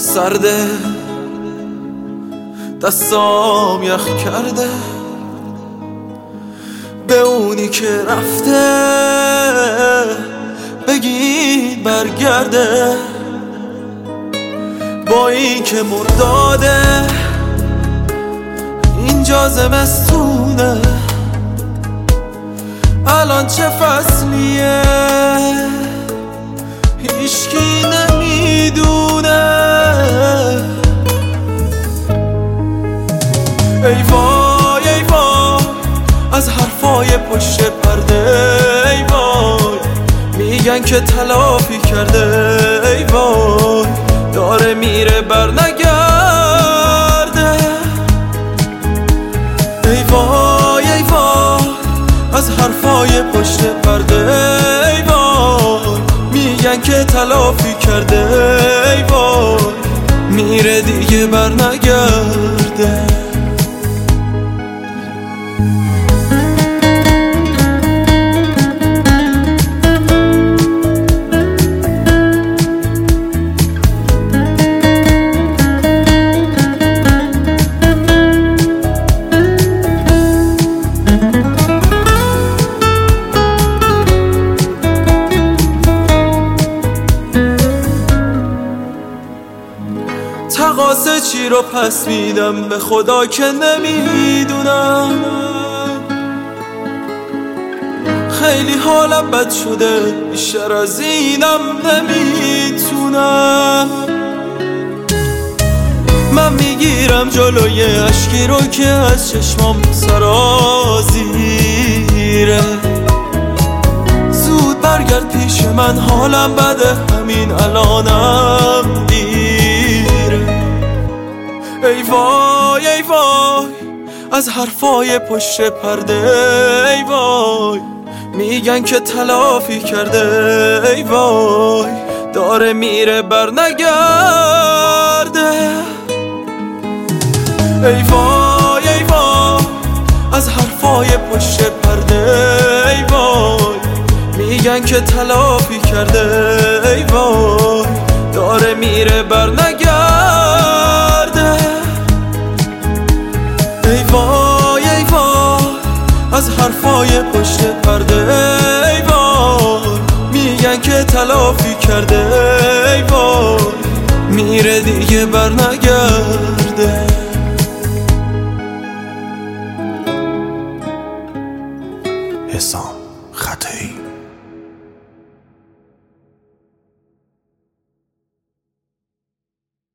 سرده، دستام یخ کرده. به اونی که رفته بگید برگرده، با این که مرداده اینجا زمستونه. الان چه فصلیه هیچکی نمیدونه. ای وای ای وای از حرفای پشت پرده، ای وای میگن که تلافی کرده. ای وای داره میره بر نگرده. ای وای ای وای از حرفای پشت پرده، ای وای میگن که تلافی کرده. ای وای میره دیگه بر نگرده. تقاصه چی رو پس میدم به خدا که نمیدونم. خیلی حالم بد شده بیشتر از اینم نمیتونم. من میگیرم جلوی اشکی رو که از چشمام سرازیره. زود برگرد پیش من حالم بده همین الانم دیره. ای وای ای وای از حرفای پشت پرده، ای وای میگن که تلافی کرده. ای وای داره میره بر نگرده. ای وای ای وای از حرفای پشت پرده، ای وای میگن که تلافی کرده. ای وای داره میره بر نگرده. ای وای ای وای از حرفای پشت پرده، ای وای میگن که تلافی کرده. ای وای میره دیگه بر